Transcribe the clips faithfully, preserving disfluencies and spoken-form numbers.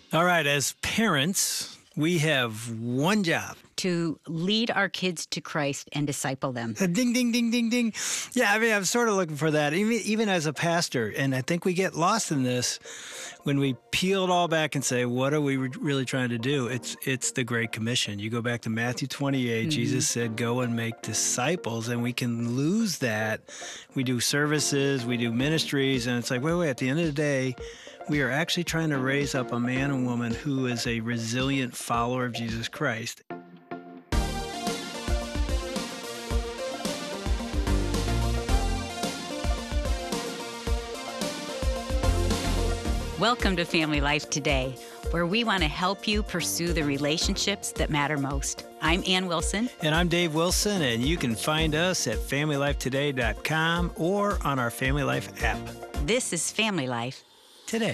All right, as parents, we have one job. To lead our kids to Christ and disciple them. Uh, Ding, ding, ding, ding, ding. Yeah, I mean, I'm sort of looking for that, even, even as a pastor. And I think we get lost in this when we peel it all back and say, what are we re- really trying to do? It's it's the Great Commission. You go back to Matthew twenty-eight, mm-hmm. Jesus said, go and make disciples. And we can lose that. We do services, we do ministries, and it's like, wait, wait, at the end of the day, we are actually trying to raise up a man and woman who is a resilient follower of Jesus Christ. Welcome to Family Life Today, where we want to help you pursue the relationships that matter most. I'm Ann Wilson. And I'm Dave Wilson, and you can find us at family life today dot com or on our Family Life app. This is Family Life Today.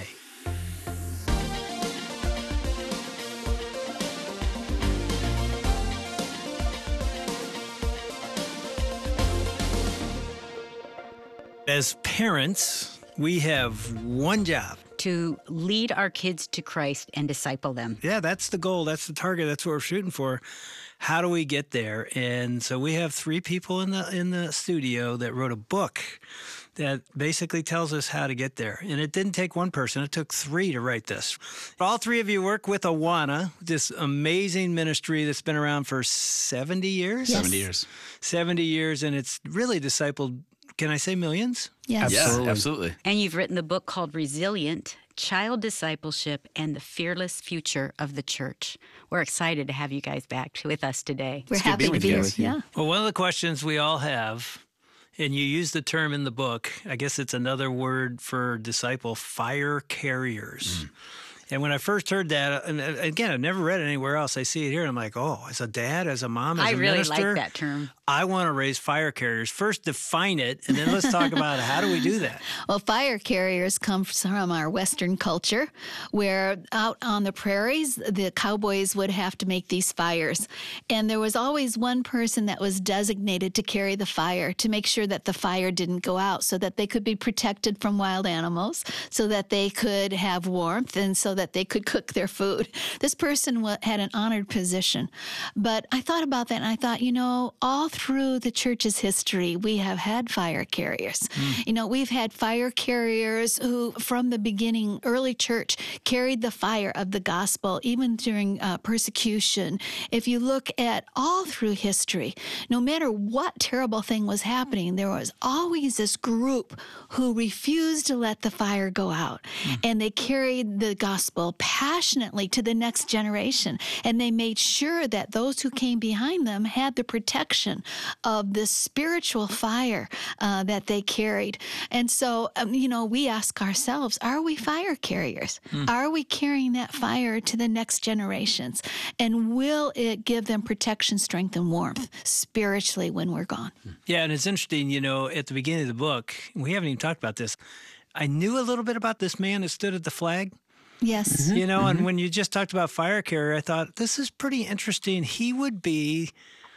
As parents, we have one job. To lead our kids to Christ and disciple them. Yeah, that's the goal. That's the target. That's what we're shooting for. How do we get there? And so we have three people in the in the studio that wrote a book that basically tells us how to get there. And it didn't take one person. It took three to write this. All three of you work with Awana, this amazing ministry that's been around for seventy years? Yes. seventy years. seventy years, and it's really discipled, can I say millions? Yes. Absolutely. Yeah, absolutely. And you've written the book called Resilient, Child Discipleship and the Fearless Future of the Church. We're excited to have you guys back with us today. We're happy to be here. Yeah. Well, one of the questions we all have, and you use the term in the book, I guess it's another word for disciple, fire carriers. Mm. And when I first heard that, and again, I've never read it anywhere else. I see it here, and I'm like, oh, as a dad, as a mom, as I a really minister, like that term. I want to raise fire carriers. First, define it, and then let's talk about how do we do that? Well, fire carriers come from our Western culture, where out on the prairies, the cowboys would have to make these fires. And there was always one person that was designated to carry the fire, to make sure that the fire didn't go out, so that they could be protected from wild animals, so that they could have warmth, and so that they could cook their food. This person had an honored position. But I thought about that, and I thought, you know, all through the church's history, we have had fire carriers. Mm. You know, we've had fire carriers who, from the beginning, early church, carried the fire of the gospel, even during uh, persecution. If you look at all through history, no matter what terrible thing was happening, there was always this group who refused to let the fire go out. Mm. And they carried the gospel passionately to the next generation. And they made sure that those who came behind them had the protection of this spiritual fire uh, that they carried. And so, um, you know, we ask ourselves, are we fire carriers? Mm. Are we carrying that fire to the next generations? And will it give them protection, strength, and warmth spiritually when we're gone? Yeah, and it's interesting, you know, at the beginning of the book, we haven't even talked about this. I knew a little bit about this man that stood at the flag. Yes. Mm-hmm. You know, mm-hmm. and when you just talked about fire carrier, I thought, this is pretty interesting. He would be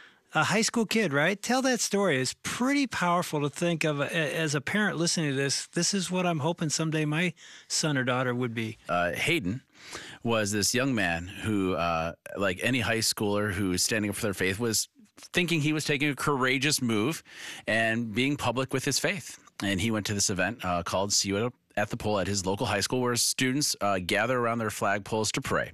a high school kid, right? Tell that story. It's pretty powerful to think of as a parent listening to this. This is what I'm hoping someday my son or daughter would be. Uh, Hayden was this young man who, uh, like any high schooler who is standing up for their faith, was thinking he was taking a courageous move and being public with his faith. And he went to this event uh, called See You at the Pole at his local high school, where students uh, gather around their flagpoles to pray.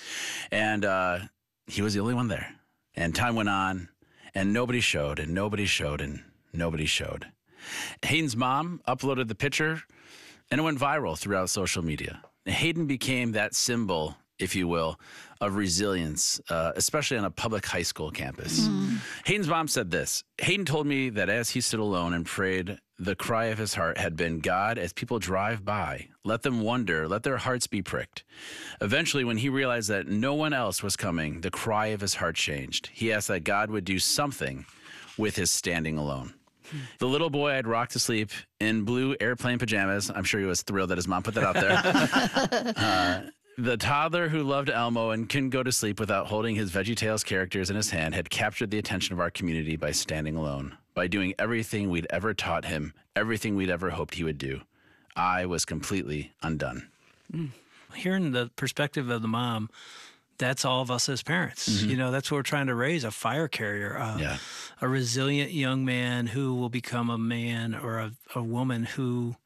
And uh, he was the only one there. And time went on, and nobody showed, and nobody showed, and nobody showed. Hayden's mom uploaded the picture, and it went viral throughout social media. Hayden became that symbol, if you will, of resilience, uh, especially on a public high school campus. Mm. Hayden's mom said this: Hayden told me that as he stood alone and prayed, the cry of his heart had been, God, as people drive by, let them wonder, let their hearts be pricked. Eventually, when he realized that no one else was coming, the cry of his heart changed. He asked that God would do something with his standing alone. Hmm. The little boy had rocked to sleep in blue airplane pajamas. I'm sure he was thrilled that his mom put that out there. uh, The toddler who loved Elmo and couldn't go to sleep without holding his VeggieTales characters in his hand had captured the attention of our community by standing alone, by doing everything we'd ever taught him, everything we'd ever hoped he would do. I was completely undone. Mm. hearing the perspective of the mom, that's all of us as parents. Mm-hmm. You know, that's what we're trying to raise, a fire carrier, uh, yeah. a resilient young man who will become a man or a, a woman who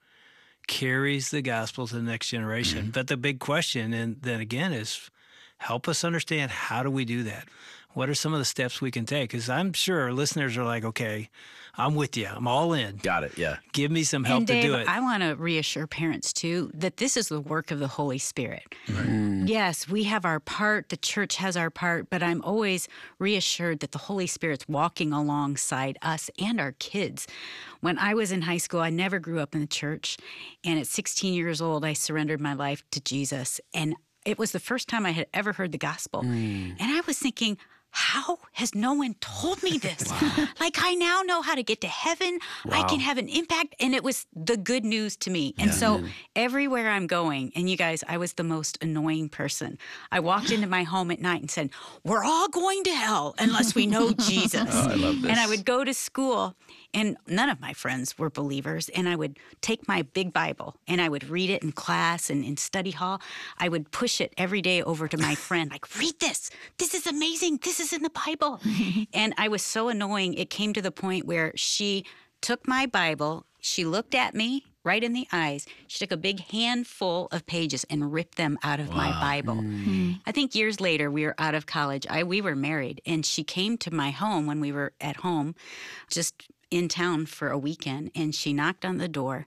carries the gospel to the next generation. Mm-hmm. But the big question, and then again, is help us understand, how do we do that? What are some of the steps we can take? Because I'm sure our listeners are like, okay, I'm with you. I'm all in. Got it, yeah. Give me some help and Dave, to do it. I want to reassure parents, too, that this is the work of the Holy Spirit. Right. Mm. Yes, we have our part. The church has our part. But I'm always reassured that the Holy Spirit's walking alongside us and our kids. When I was in high school, I never grew up in the church. And at sixteen years old, I surrendered my life to Jesus. And it was the first time I had ever heard the gospel. Mm. And I was thinking, how has no one told me this? Wow. Like, I now know how to get to heaven. Wow. I can have an impact. And it was the good news to me. And yeah. so everywhere I'm going, and you guys, I was the most annoying person. I walked into my home at night and said, we're all going to hell unless we know Jesus. Oh, I love this. And I would go to school, and none of my friends were believers. And I would take my big Bible and I would read it in class and in study hall. I would push it every day over to my friend, like, read this. This is amazing. This is in the Bible. And I was so annoying. It came to the point where she took my Bible. She looked at me right in the eyes. She took a big handful of pages and ripped them out of wow. my Bible. Mm-hmm. I think years later, we were out of college. I, we were married. And she came to my home when we were at home, just in town for a weekend, and she knocked on the door,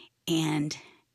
and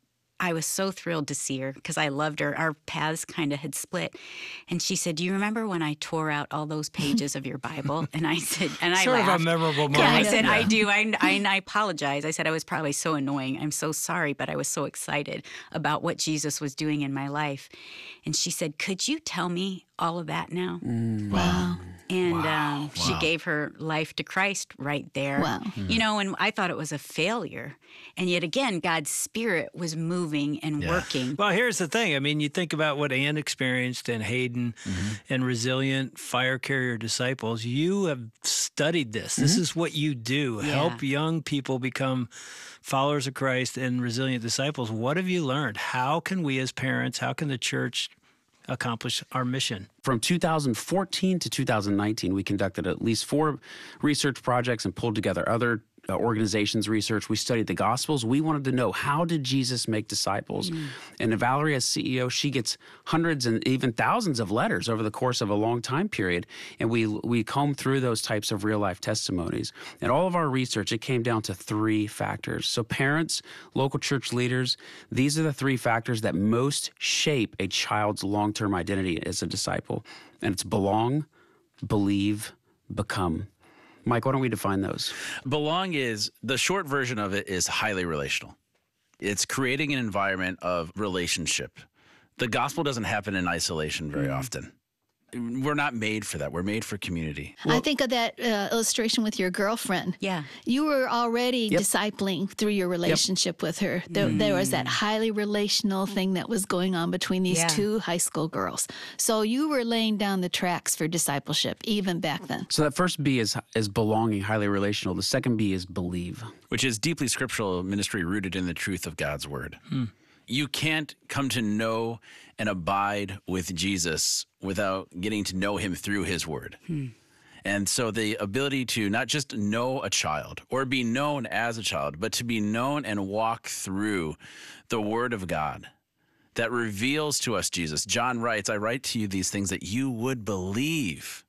I was so thrilled to see her because I loved her. Our paths kind of had split. And she said, do you remember when I tore out all those pages of your Bible? And I said, and I sort laughed. of a memorable moment. Yeah, I said, yeah. I do. I, I, and I apologize. I said, I was probably so annoying. I'm so sorry, but I was so excited about what Jesus was doing in my life. And she said, could you tell me all of that now? Mm, wow. And wow. um, wow. she gave her life to Christ right there. Wow. Mm. You know, and I thought it was a failure. And yet again, God's Spirit was moving and yeah. working. Well, here's the thing. I mean, you think about what Ann experienced and Hayden mm-hmm. and resilient fire carrier disciples. You have studied this. Mm-hmm. This is what you do. Yeah. Help young people become followers of Christ and resilient disciples. What have you learned? How can we as parents, how can the church accomplish our mission? From two thousand fourteen to two thousand nineteen, we conducted at least four research projects and pulled together other uh, organizations' research. We studied the Gospels. We wanted to know, how did Jesus make disciples? Mm. And Valerie, as C E O, she gets hundreds and even thousands of letters over the course of a long time period. And we we comb through those types of real-life testimonies. And all of our research, it came down to three factors. So parents, local church leaders, these are the three factors that most shape a child's long-term identity as a disciple. And it's belong, believe, become. Mike, why don't we define those? Belong is, the short version of it is highly relational. It's creating an environment of relationship. The gospel doesn't happen in isolation very mm. often. We're not made for that. We're made for community. Well, I think of that uh, illustration with your girlfriend. Yeah. You were already yep. discipling through your relationship yep. with her. There, mm. there was that highly relational thing that was going on between these yeah. two high school girls. So you were laying down the tracks for discipleship even back then. So that first B is, is belonging, highly relational. The second B is believe. Which is deeply scriptural ministry rooted in the truth of God's word. Hmm. You can't come to know and abide with Jesus without getting to know him through his word. Hmm. And so the ability to not just know a child or be known as a child, but to be known and walk through the word of God that reveals to us Jesus. John writes, I write to you these things that you would believe.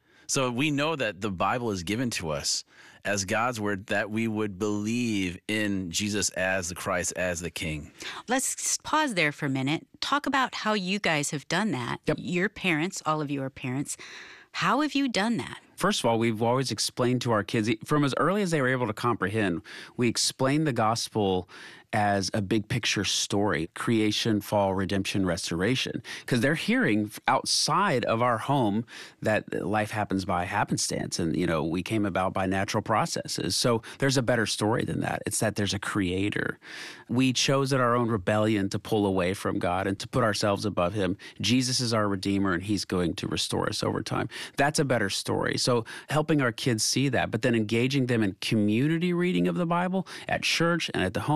So we know that the Bible is given to us as God's word, that we would believe in Jesus as the Christ, as the King. Let's pause there for a minute. Talk about how you guys have done that. Yep. Your parents, all of you are parents. How have you done that? First of all, we've always explained to our kids, from as early as they were able to comprehend, we explained the gospel as a big picture story: creation, fall, redemption, restoration. Because they're hearing outside of our home that life happens by happenstance, and you know we came about by natural processes. So there's a better story than that. It's that there's a creator. We chose in our own rebellion to pull away from God and to put ourselves above him. Jesus is our redeemer, and he's going to restore us over time. That's a better story. So helping our kids see that, but then engaging them in community reading of the Bible at church and at the home, and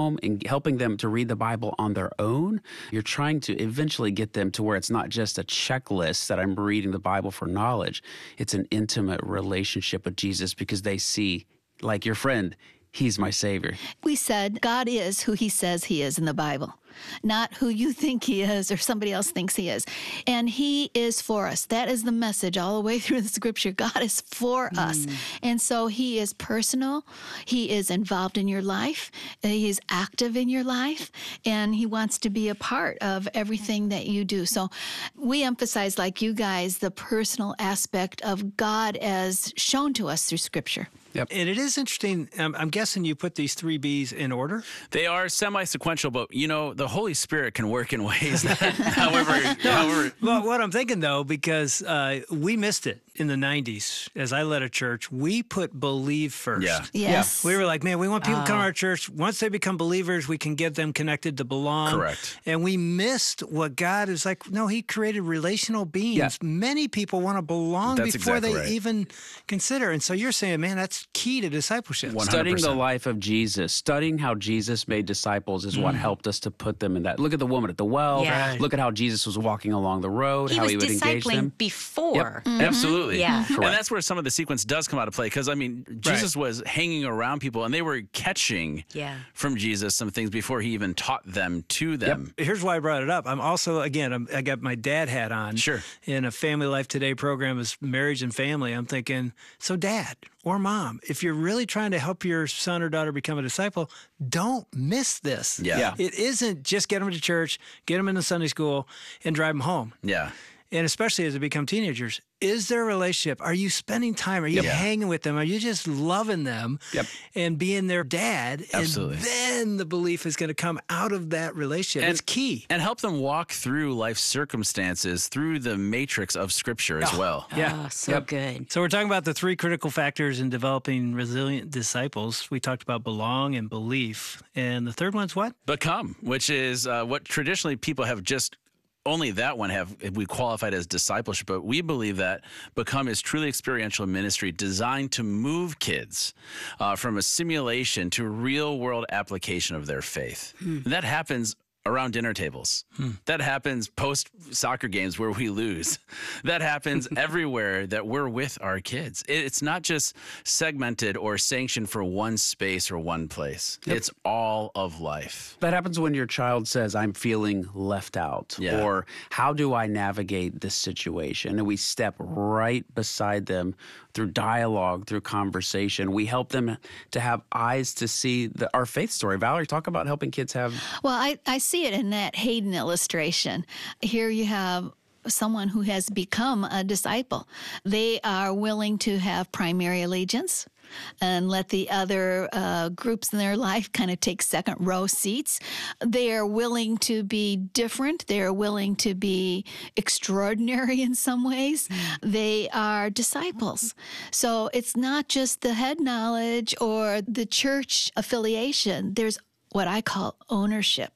helping them to read the Bible on their own. You're trying to eventually get them to where it's not just a checklist that I'm reading the Bible for knowledge. It's an intimate relationship with Jesus because they see, like your friend, he's my Savior. We said God is who he says he is in the Bible, not who you think he is or somebody else thinks he is. And he is for us. That is the message all the way through the scripture. God is for mm. us. And so he is personal. He is involved in your life. He is active in your life. And he wants to be a part of everything that you do. So we emphasize, like you guys, the personal aspect of God as shown to us through scripture. Yep. And it is interesting. Um, I'm guessing you put these three B's in order. They are semi-sequential, but you know, the Holy Spirit can work in ways that, however, however. Well, what I'm thinking though, because uh, we missed it in the nineties as I led a church, we put believe first. Yeah. Yes. We were like, man, we want people to come to Oh. our church. Once they become believers, we can get them connected to belong. Correct. And we missed what God is like. No, he created relational beings. Yeah. Many people want to belong That's before exactly they right. even consider. And so you're saying, man, that's key to discipleship. One- Studying the one hundred percent. life of Jesus, studying how Jesus made disciples is what helped us to put them in that. Look at the woman at the well. Yeah. Right. Look at how Jesus was walking along the road, He how was he would engage discipling them. before. Absolutely. Yeah. And that's where some of the sequence does come out of play because, I mean, Jesus was hanging around people and they were catching Yeah. from Jesus some things before he even taught them to them. Here's why I brought it up. I'm also, again, I'm, I got my dad hat on. Sure. In a Family Life Today program is marriage and family. I'm thinking, so dad or mom, if you're really trying to help your son or daughter become a disciple, don't miss this. Yeah. Yeah. It isn't just get them to church, get them into Sunday school, and drive them home. Yeah. And especially as they become teenagers, is there a relationship? Are you spending time? Are you Yep. hanging with them? Are you just loving them Yep. and being their dad? Absolutely. And then the belief is going to come out of that relationship. And- it's key. And help them walk through life circumstances through the matrix of Scripture as well. Yeah. Oh, so Yep. good. So we're talking about the three critical factors in developing resilient disciples. We talked about belong and belief. And the third one's what? Become, which is uh, what traditionally people have just only that one have we qualified as discipleship, but we believe that Become is truly experiential ministry designed to move kids uh, from a simulation to real world application of their faith. And that happens around dinner tables. That happens post soccer games where we lose. That happens everywhere that we're with our kids. It- It's not just segmented or sanctioned for one space or one place. It's all of life. That happens when your child says, I'm feeling left out, Yeah. or how do I navigate this situation? And we step right beside them through dialogue, through conversation. We help them to have eyes to see the, our faith story. Valerie, talk about helping kids have. Well, I, I see it in that Hayden illustration. Here you have someone who has become a disciple. They are willing to have primary allegiance and let the other uh, groups in their life kind of take second row seats. They are willing to be different. They are willing to be extraordinary in some ways. They are disciples. So it's not just the head knowledge or the church affiliation. There's what I call ownership.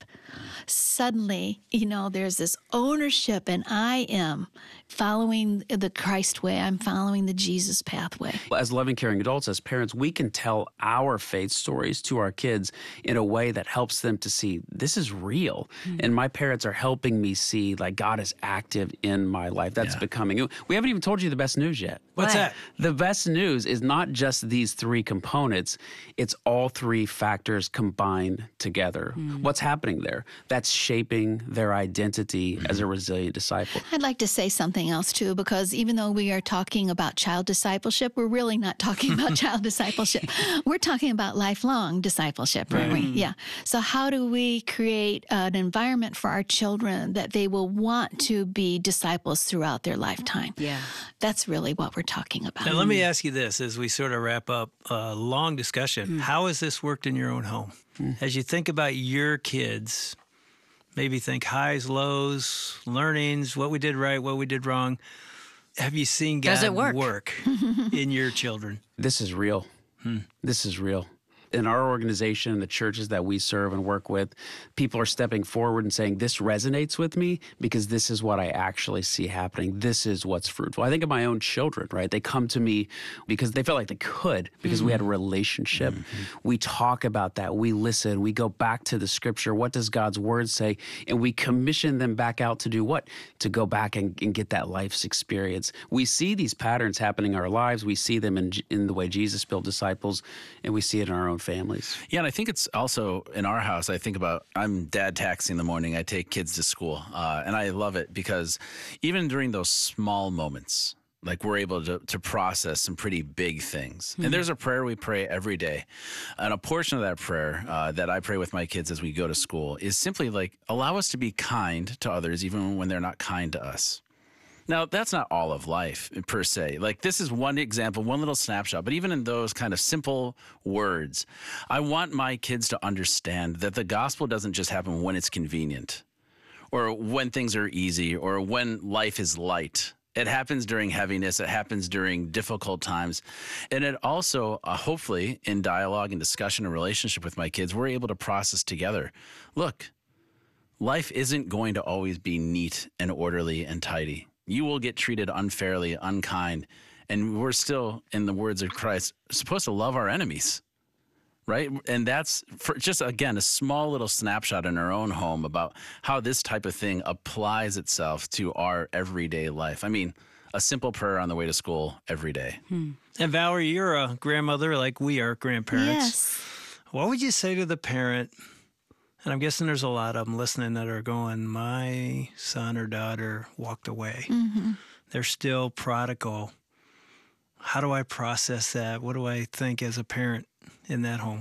Suddenly, you know, there's this ownership, and I am following the Christ way. I'm following the Jesus pathway. As loving, caring adults, as parents, we can tell our faith stories to our kids in a way that helps them to see this is real. Mm-hmm. And my parents are helping me see like God is active in my life. That's Yeah. becoming. We haven't even told you the best news yet. What's What? that? The best news is not just these three components, it's all three factors combined together. What's happening there? That's shaping their identity as a resilient disciple. I'd like to say something else too, because even though we are talking about child discipleship, we're really not talking about child discipleship. We're talking about lifelong discipleship, aren't we? Yeah. So how do we create an environment for our children that they will want to be disciples throughout their lifetime? Yeah. That's really what we're talking about. Now, let me ask you this as we sort of wrap up a long discussion. How has this worked in your own home? As you think about your kids, maybe think highs, lows, learnings, what we did right, what we did wrong. Have you seen God Does it work? work in your children? This is real. This is real. in our organization, the churches that we serve and work with, people are stepping forward and saying, this resonates with me because this is what I actually see happening. This is what's fruitful. I think of my own children, right? They come to me because they felt like they could because mm-hmm. we had a relationship. Mm-hmm. We talk about that. We listen. We go back to the scripture. What does God's word say? And we commission them back out to do what? To go back and, and get that life's experience. We see these patterns happening in our lives. We see them in, in the way Jesus built disciples, and we see it in our own families. Yeah, and I think it's also in our house. I think about, I'm dad taxi in the morning. I take kids to school, uh, and I love it because even during those small moments, like we're able to, to process some pretty big things. Mm-hmm. And there's a prayer we pray every day. And a portion of that prayer uh, that I pray with my kids as we go to school is simply like, allow us to be kind to others even when they're not kind to us. Now, that's not all of life per se. Like, this is one example, one little snapshot. But even in those kind of simple words, I want my kids to understand that the gospel doesn't just happen when it's convenient or when things are easy or when life is light. It happens during heaviness. It happens during difficult times. And it also, uh, hopefully, in dialogue and discussion and relationship with my kids, we're able to process together. Look, life isn't going to always be neat and orderly and tidy. You will get treated unfairly, unkind, and we're still, in the words of Christ, supposed to love our enemies, right? And that's for just, again, a small little snapshot in our own home about how this type of thing applies itself to our everyday life. I mean, a simple prayer on the way to school every day. Hmm. And Valerie, you're a grandmother like we are grandparents. Yes. What would you say to the parent? And I'm guessing there's a lot of them listening that are going, my son or daughter walked away. Mm-hmm. They're still prodigal. How do I process that? What do I think as a parent in that home?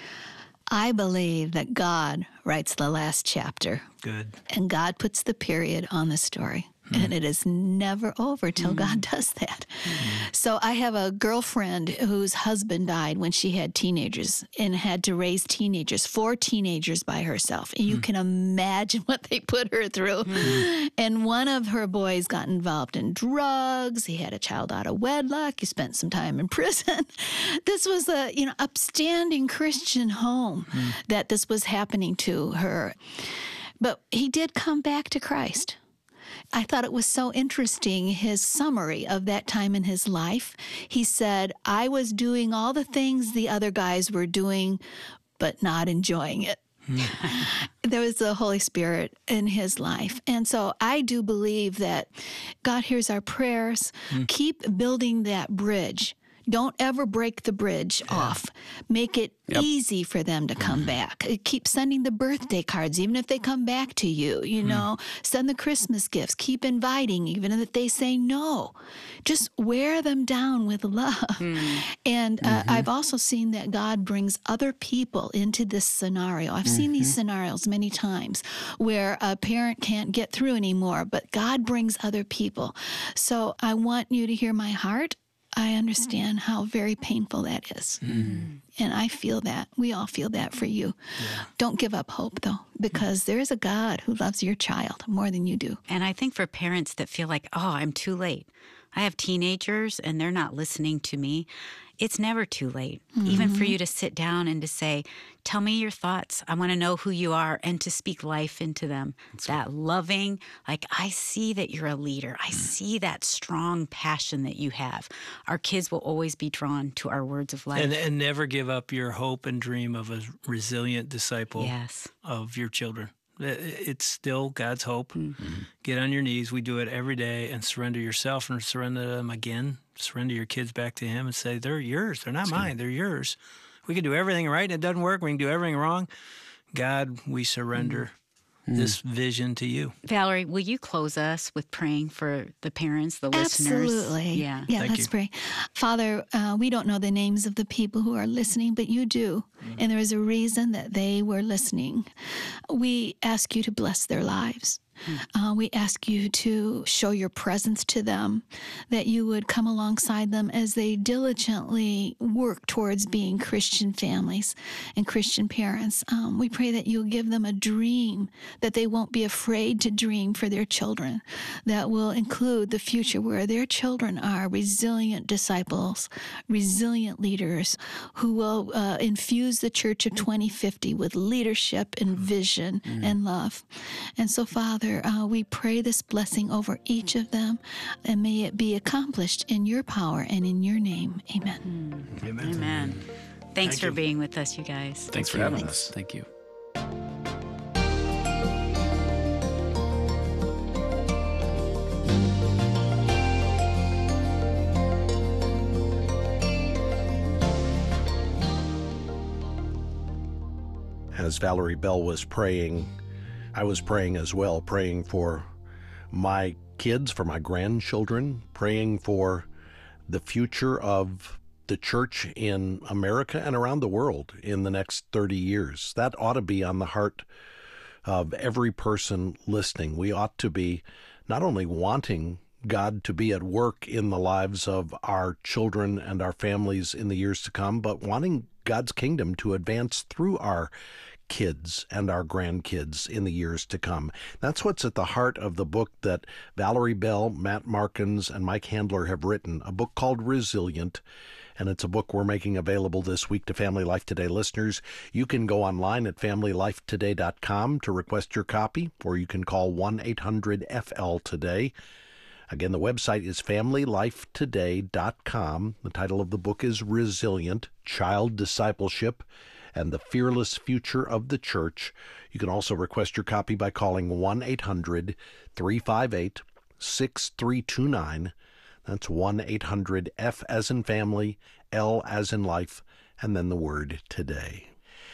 I believe that God writes the last chapter. Good. And God puts the period on the story. Mm. And it is never over till mm. God does that. Mm. So I have a girlfriend whose husband died when she had teenagers and had to raise teenagers, four teenagers by herself. And you mm. can imagine what they put her through. Mm. And one of her boys got involved in drugs. He had a child out of wedlock. He spent some time in prison. This was a, you know, upstanding Christian home mm. that this was happening to her. But he did come back to Christ. I thought it was so interesting, his summary of that time in his life. He said, I was doing all the things the other guys were doing, but not enjoying it. There was the Holy Spirit in his life. And so I do believe that God hears our prayers. Mm. Keep building that bridge. Don't ever break the bridge yeah. off. Make it yep. easy for them to come mm. back. Keep sending the birthday cards, even if they come back to you, you mm. know. Send the Christmas gifts. Keep inviting, even if they say no. Just wear them down with love. Mm. And uh, mm-hmm. I've also seen that God brings other people into this scenario. I've mm-hmm. seen these scenarios many times where a parent can't get through anymore, but God brings other people. So I want you to hear my heart. I understand how very painful that is. Mm. And I feel that. We all feel that for you. Yeah. Don't give up hope, though, because there is a God who loves your child more than you do. And I think for parents that feel like, oh, I'm too late. I have teenagers and they're not listening to me. It's never too late, mm-hmm. even for you to sit down and to say, tell me your thoughts. I want to know who you are, and to speak life into them. That's that right. loving, like, I see that you're a leader. I mm. see that strong passion that you have. Our kids will always be drawn to our words of life. And, and never give up your hope and dream of a resilient disciple yes. of your children. It's still God's hope. Mm-hmm. Get on your knees. We do it every day, and surrender yourself and surrender them again. Surrender your kids back to Him and say, they're yours. They're not That's mine. Good. They're yours. We can do everything right and it doesn't work. We can do everything wrong. God, we surrender mm-hmm. this vision to you. Valerie, will you close us with praying for the parents, the Absolutely. listeners? Absolutely. Yeah. Yeah, Thank let's you. pray. Father, uh, we don't know the names of the people who are listening, but you do. Mm-hmm. And there is a reason that they were listening. We ask you to bless their lives. Uh, we ask you to show your presence to them, that you would come alongside them as they diligently work towards being Christian families and Christian parents. Um, we pray that you'll give them a dream, that they won't be afraid to dream for their children, that will include the future where their children are resilient disciples, resilient leaders who will uh, infuse the church of twenty fifty with leadership and vision mm. and love. And so, Father, uh, we pray this blessing over each of them, and may it be accomplished in your power and in your name. Amen. Mm. Amen. Amen. Thanks Thank for you. being with us, you guys. Thanks Thank for you. having Thanks. us. Thank you. As Valerie Bell was praying, I was praying as well, praying for my kids, for my grandchildren, praying for the future of the church in America and around the world in the next thirty years. That ought to be on the heart of every person listening. We ought to be not only wanting God to be at work in the lives of our children and our families in the years to come, but wanting God's kingdom to advance through our kids and our grandkids in the years to come. That's what's at the heart of the book that Valerie Bell, Matt Markins, and Mike Handler have written, a book called Resilient. And it's a book we're making available this week to Family Life Today listeners. You can go online at family life today dot com to request your copy, or you can call one eight hundred F L today. Again, the website is family life today dot com. The title of the book is Resilient, Child Discipleship and the Fearless Future of the Church. You can also request your copy by calling one eight hundred three five eight six three two nine. That's one eight hundred F as in family, L as in life, and then the word today.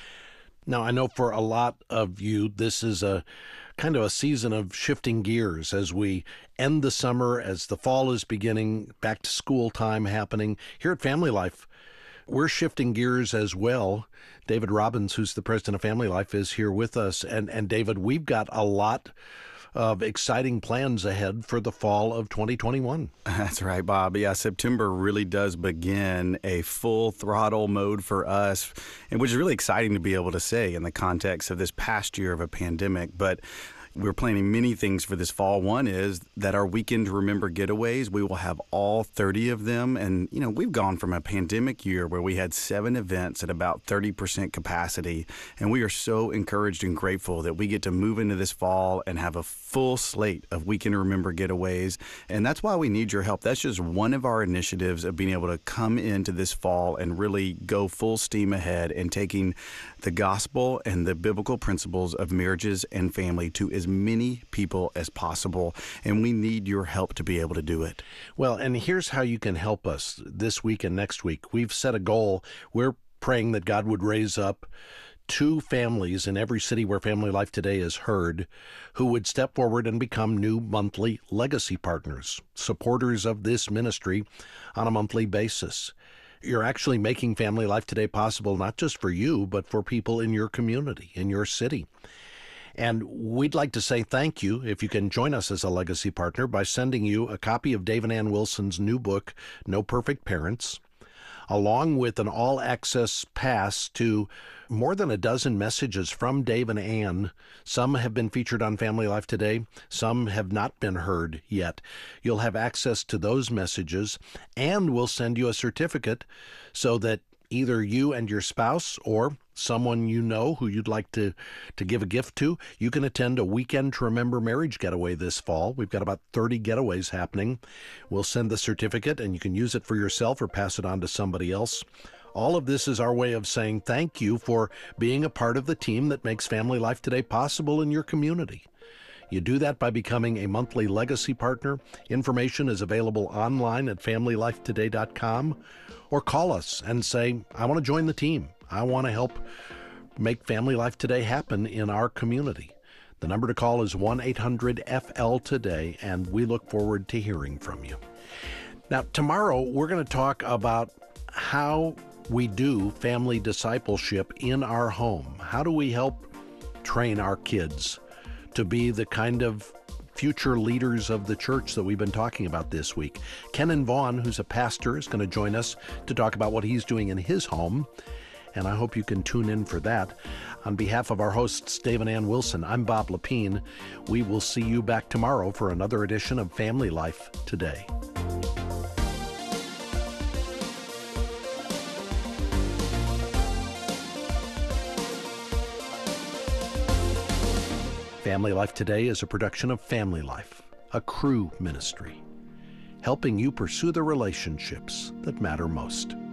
Now, I know for a lot of you, this is a kind of a season of shifting gears as we end the summer, as the fall is beginning, back to school time happening. Here at Family Life, we're shifting gears as well. David Robbins, who's the president of Family Life, is here with us. And, and David, we've got a lot of exciting plans ahead for the fall of twenty twenty-one. That's right, Bob. Yeah, September really does begin a full throttle mode for us, and which is really exciting to be able to say in the context of this past year of a pandemic. But we're planning many things for this fall. One is that our Weekend to Remember getaways, we will have all thirty of them. And, you know, we've gone from a pandemic year where we had seven events at about thirty percent capacity. And we are so encouraged and grateful that we get to move into this fall and have a full slate of Weekend to Remember getaways. And that's why we need your help. That's just one of our initiatives of being able to come into this fall and really go full steam ahead and taking the gospel and the biblical principles of marriages and family to as many people as possible, and we need your help to be able to do it. Well, and here's how you can help us this week and next week. We've set a goal. We're praying that God would raise up two families in every city where Family Life Today is heard who would step forward and become new monthly legacy partners, supporters of this ministry on a monthly basis. You're actually making Family Life Today possible not just for you, but for people in your community, in your city. And we'd like to say thank you if you can join us as a legacy partner by sending you a copy of Dave and Ann Wilson's new book, No Perfect Parents, along with an all-access pass to more than a dozen messages from Dave and Ann. Some have been featured on Family Life Today. Some have not been heard yet. You'll have access to those messages, and we'll send you a certificate so that either you and your spouse or someone you know who you'd like to, to give a gift to, you can attend a Weekend to Remember marriage getaway this fall. We've got about thirty getaways happening. We'll send the certificate, and you can use it for yourself or pass it on to somebody else. All of this is our way of saying thank you for being a part of the team that makes Family Life Today possible in your community. You do that by becoming a monthly legacy partner. Information is available online at family life today dot com, or call us and say, I want to join the team. I want to help make Family Life Today happen in our community. The number to call is one eight hundred F L today, and we look forward to hearing from you. Now, tomorrow we're going to talk about how we do family discipleship in our home. How do we help train our kids to be the kind of future leaders of the church that we've been talking about this week. Kenan Vaughn, who's a pastor, is going to join us to talk about what he's doing in his home, and I hope you can tune in for that. On behalf of our hosts, Dave and Ann Wilson, I'm Bob Lepine. We will see you back tomorrow for another edition of Family Life Today. Family Life Today is a production of Family Life, a Cru ministry, helping you pursue the relationships that matter most.